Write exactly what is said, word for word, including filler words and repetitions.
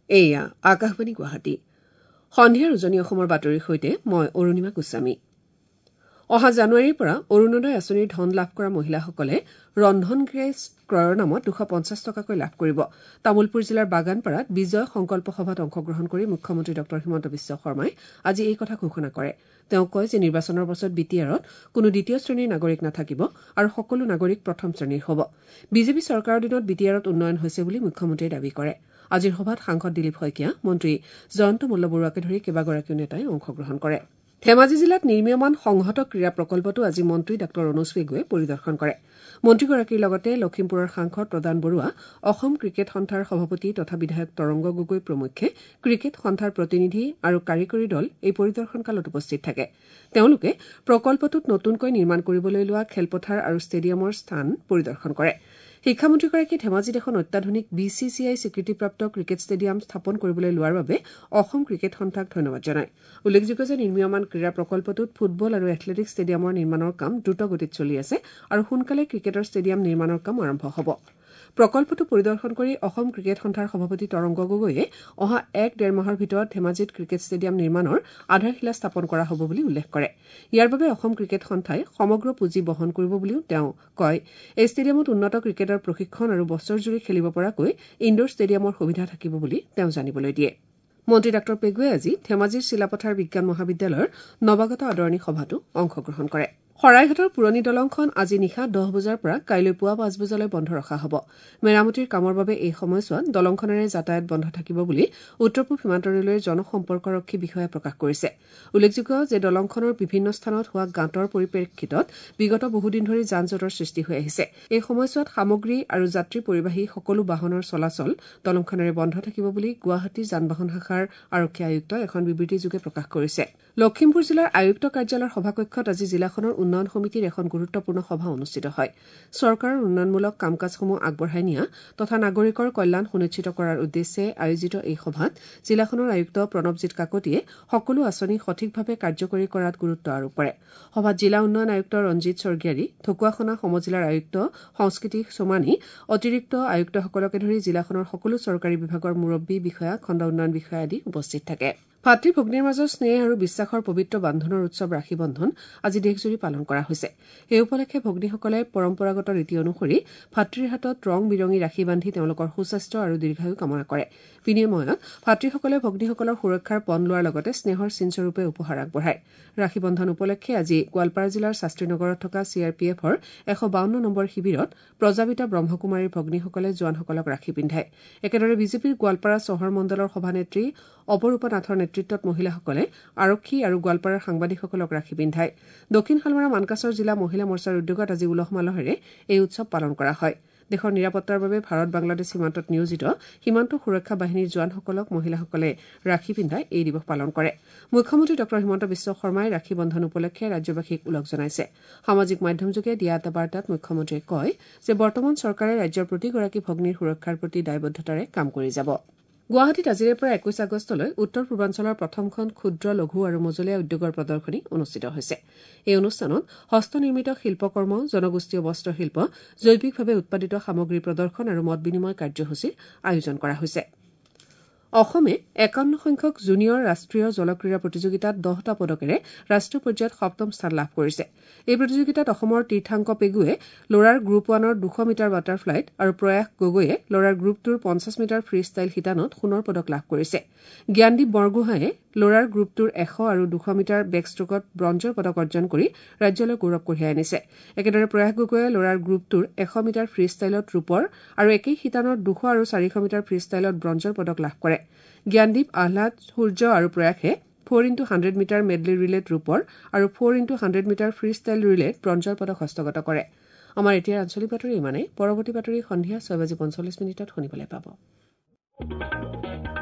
এয়া আকাশবাণী গুৱাহাটী সন্ধিয়াৰ উজনি অসমৰ বাতৰিৰ সৈতে মই অৰুণিমা গোস্বামী। অহা জানুৱাৰীৰ পৰা অৰুণোদয় আঁচনিৰ ধন লাভ কৰা মহিলাসকলে ৰন্ধন গেছ ক্ৰয়ৰ নামত দুশ পঞ্চাছ টকাকৈ লাভ কৰিব। তামুলপুৰ জিলাৰ বাগানপাৰাত বিজয় সংকল্প সভাত অংশগ্ৰহণ কৰি মুখ্যমন্ত্ৰী ড হিমন্ত বিশ্ব শৰ্মাই আজি এই কথা ঘোষণা কৰে। তেওঁ কয় যে নিৰ্বাচনৰ পাছত বি টি আৰত কোনো দ্বিতীয় শ্ৰেণীৰ নাগৰিক নাথাকিব আৰু সকলো নাগৰিক প্ৰথম শ্ৰেণীৰ হ'ব। বিজেপি চৰকাৰৰ দিনত বি টি আৰত উন্নয়ন হৈছে বুলি মুখ্যমন্ত্ৰীয়ে দাবী কৰে। আজিৰ সভাত সাংসদ দিলীপ শইকীয়া, মন্ত্ৰী জয়ন্ত মল্লবৰুৱাকে ধৰি কেইবাগৰাকীও নেতাই অংশগ্ৰহণ কৰে। ধেমাজি জিলাত নিৰ্মীয়মান সংহত ক্ৰীড়া প্ৰকল্পটো আজি মন্ত্ৰী ডাঃ অনুজ পেগুৱে পৰিদৰ্শন কৰে। মন্ত্ৰীগৰাকীৰ লগতে লখিমপুৰৰ সাংসদ প্ৰদান বৰুৱা, অসম ক্ৰিকেট সন্থাৰ সভাপতি তথা বিধায়ক তৰংগ গগৈ প্ৰমুখ্যে ক্ৰিকেট সন্থাৰ প্ৰতিনিধি আৰু কাৰিকৰী দল এই পৰিদৰ্শন কালত উপস্থিত থাকে। তেওঁলোকে প্ৰকল্পটোত নতুনকৈ নিৰ্মাণ কৰিবলৈ লোৱা খেলপথাৰ আৰু ষ্টেডিয়ামৰ স্থান পৰিদৰ্শন কৰে। শিক্ষামন্ত্ৰীগৰাকীয়ে ধেমাজিত এখন অত্যাধুনিক বি চি চি আই স্বীকৃতিপ্ৰাপ্ত ক্ৰিকেট ষ্টেডিয়াম স্থাপন কৰিবলৈ লোৱাৰ বাবে অসম ক্ৰিকেট সন্থাক ধন্যবাদ জনায়। উল্লেখযোগ্য যে নিৰ্মীয়মান ক্ৰীড়া প্ৰকল্পটোত ফুটবল আৰু এথলেটিক্স ষ্টেডিয়ামৰ নিৰ্মাণৰ কাম দ্ৰুত গতিত চলি আছে আৰু সোনকালে ক্ৰিকেটৰ ষ্টেডিয়াম নিৰ্মাণৰ কাম আৰম্ভ হ'ব। প্ৰকল্পটো পৰিদৰ্শন কৰি অসম ক্ৰিকেট সন্থাৰ সভাপতি তৰংগ গগৈয়ে অহা এক ডেৰ মাহৰ ভিতৰত ধেমাজিত ক্ৰিকেট ষ্টেডিয়াম নিৰ্মাণৰ আধাৰশিলা স্থাপন কৰা হ'ব বুলি উল্লেখ কৰে। ইয়াৰ বাবে অসম ক্ৰিকেট সন্থাই সমগ্ৰ পুঁজি বহন কৰিব বুলিও তেওঁ কয়। এই ষ্টেডিয়ামত উন্নত ক্ৰিকেটৰ প্ৰশিক্ষণ আৰু বছৰজুৰি খেলিব পৰাকৈ ইণ্ডোৰ ষ্টেডিয়ামৰ সুবিধা থাকিব বুলি তেওঁ জানিবলৈ দিয়ে। মন্ত্ৰী ডাঃ পেগুৱে আজি ধেমাজিৰ চিলাপথাৰ বিজ্ঞান মহাবিদ্যালয়ৰ নৱাগত আদৰণি সভাতো অংশগ্ৰহণ কৰে। শৰাইঘাটৰ পুৰণি দলংখন আজি নিশা দহ বজাৰ পৰা কাইলৈ পুৱা পাঁচ বজালৈ বন্ধ ৰখা হ'ব। মেৰামতিৰ কামৰ বাবে এই সময়ছোৱাত দলংখনেৰে যাতায়াত বন্ধ থাকিব বুলি উত্তৰ পূব সীমান্ত ৰেলৱেৰ জনসম্পৰ্কৰক্ষী বিষয়াই প্ৰকাশ কৰিছে। উল্লেখযোগ্য যে দলংখনৰ বিভিন্ন স্থানত হোৱা গাঁতৰ পৰিপ্ৰেক্ষিতত বিগত বহুদিন ধৰি যান জঁটৰ সৃষ্টি হৈ আহিছে। এই সময়ছোৱাত সামগ্ৰী আৰু যাত্ৰী পৰিবাহী সকলো বাহনৰ চলাচল দলংখনেৰে বন্ধ থাকিব বুলি গুৱাহাটী যান বাহন শাখাৰ আৰক্ষী আয়ুক্তই এখন বিবৃতিযোগে প্ৰকাশ কৰিছে। লখিমপুৰ জিলাৰ আয়ুক্ত কাৰ্যালয়ৰ সভাকক্ষত আজি জিলাখনৰ উন্নয়ন সমিতিৰ এখন গুৰুত্বপূৰ্ণ সভা অনুষ্ঠিত হয়। চৰকাৰৰ উন্নয়নমূলক কাম কাজসমূহ আগবঢ়াই নিয়া তথা নাগৰিকৰ কল্যাণ সুনিশ্চিত কৰাৰ উদ্দেশ্যে আয়োজিত এই সভাত জিলাখনৰ আয়ুক্ত প্ৰণৱজিৎ কাকতিয়ে সকলো আঁচনি সঠিকভাৱে কাৰ্যকৰী কৰাত গুৰুত্ব আৰোপ কৰে। সভাত জিলা উন্নয়ন আয়ুক্ত ৰঞ্জিত স্বৰ্গীয়াৰী, ঢকুৱাখনা সমজিলাৰ আয়ুক্ত সংস্কৃতি সোমানী, অতিৰিক্ত আয়ুক্তসকলকে ধৰি জিলাখনৰ সকলো চৰকাৰী বিভাগৰ মুৰব্বী, বিষয়া, খণ্ড উন্নয়ন বিষয়া আদি উপস্থিত থাকে। ভাতৃ ভগ্নীৰ মাজৰ স্নেহ আৰু বিশ্বাসৰ পবিত্ৰ বান্ধোনৰ উৎসৱ ৰাখী বন্ধন আজি দেশজুৰি পালন কৰা হৈছে। এই উপলক্ষে ভগ্নীসকলে পৰম্পৰাগত ৰীতি অনুসৰি ভাতৃৰ হাতত ৰং বিৰঙী ৰাখী বান্ধি তেওঁলোকৰ সুস্বাস্থ্য আৰু দীৰ্ঘায়ু কামনা কৰে। বিনিময়ত ভাতৃসকলে ভগ্নীসকলৰ সুৰক্ষাৰ পণ লোৱাৰ লগতে স্নেহৰ চিনস্বৰূপে উপহাৰ আগবঢ়ায়। ৰাখী বন্ধন উপলক্ষে আজি গোৱালপাৰা জিলাৰ শাস্ত্ৰীনগৰত থকা চি আৰ পি এফৰ এশ বাৱন্ন নম্বৰ শিবিৰত প্ৰজাপিতা ব্ৰহ্মকুমাৰীৰ ভগ্নীসকলে জোৱানসকলক ৰাখী পিন্ধায়। একেদৰে বিজেপিৰ গোৱালপাৰা চহৰ মণ্ডলৰ সভানেত্ৰী অপৰূপা নাথৰ নেতৃত্বত মহিলাসকলে আৰক্ষী আৰু গোৱালপাৰাৰ সাংবাদিকসকলক ৰাখী পিন্ধায়। দক্ষিণ শালমৰা মানকাছৰ জিলা মহিলা মৰ্চাৰ উদ্যোগত আজি উলহ মালহেৰে এই উৎসৱ পালন কৰা হয়। দেশৰ নিৰাপত্তাৰ বাবে ভাৰত বাংলাদেশ সীমান্তত নিয়োজিত সীমান্ত সুৰক্ষা বাহিনীৰ জোৱানসকলক মহিলাসকলে ৰাখী পিন্ধাই এই দিৱস পালন কৰে। মুখ্যমন্ত্ৰী ডঃ হিমন্ত বিশ্ব শৰ্মাই ৰাখী বন্ধন উপলক্ষে ৰাজ্যবাসীক ওলগ জনাইছে। সামাজিক মাধ্যমযোগে দিয়া এটা বাৰ্তাত মুখ্যমন্ত্ৰীয়ে কয় যে বৰ্তমান চৰকাৰে ৰাজ্যৰ প্ৰতিগৰাকী ভগ্নীৰ সুৰক্ষাৰ প্ৰতি দায়বদ্ধতাৰে কাম কৰি যাব। গুৱাহাটীত আজিৰে পৰা একৈশ আগষ্টলৈ উত্তৰ পূৰ্বাঞ্চলৰ প্ৰথমখন ক্ষুদ্ৰ লঘু আৰু মজলীয়া উদ্যোগৰ প্ৰদৰ্শনী অনুষ্ঠিত হৈছে। এই অনুষ্ঠানত হস্তনিৰ্মিত শিল্পকৰ্ম, জনগোষ্ঠীয় বস্ত্ৰশিল্প, জৈৱিকভাৱে উৎপাদিত সামগ্ৰী প্ৰদৰ্শন আৰু মত বিনিময় কাৰ্যসূচীৰ আয়োজন কৰা হৈছে। অসমে একাৱন্ন সংখ্যক জুনিয়ৰ ৰাষ্ট্ৰীয় জলক্ৰীড়া প্ৰতিযোগিতাত দহটা পদকেৰে ৰাষ্ট্ৰীয় পৰ্যায়ত সপ্তম স্থান লাভ কৰিছে। এই প্ৰতিযোগিতাত অসমৰ তীৰ্থাংক পেগুৱে ল'ৰাৰ গ্ৰুপ ওৱানৰ দুশ মিটাৰ বাটাৰফ্লাইত আৰু প্ৰয়াস গগৈয়ে ল'ৰাৰ গ্ৰুপ টুৰ পঞ্চাছ মিটাৰ ফ্ৰী ষ্টাইল শিতানত সোণৰ পদক লাভ কৰিছে। জ্ঞানদীপ বৰগোহাঁয়ে ল'ৰাৰ গ্ৰুপ টুৰ এশ আৰু দুশ মিটাৰ বেকষ্ট্ৰকত ব্ৰঞ্জৰ পদক অৰ্জন কৰি ৰাজ্যলৈ গৌৰৱ কঢ়িয়াই আনিছে। একেদৰে প্ৰয়াস গগৈয়ে ল'ৰাৰ গ্ৰুপ টুৰ এশ মিটাৰ ফ্ৰী ষ্টাইলত ৰূপৰ আৰু একেই শিতানত দুশ আৰু চাৰিশ মিটাৰ ফ্ৰী ষ্টাইলত ব্ৰঞ্জৰ পদক লাভ কৰে। জ্ঞানদীপ, আহ্লাদ, সূৰ্য আৰু প্ৰয়াসে four into hundred metre medley ৰিলেত ৰূপৰ আৰু four into hundred metre freestyle ৰিলেত ব্ৰঞ্জৰ পদক হস্তগত কৰে। আমাৰ এতিয়াৰ আঞ্চলিক বাতৰি ইমানেই। পৰৱৰ্তী বাতৰি সন্ধিয়া ছয় বাজি পঞ্চল্লিছ মিনিটত শুনিবলৈ পাব।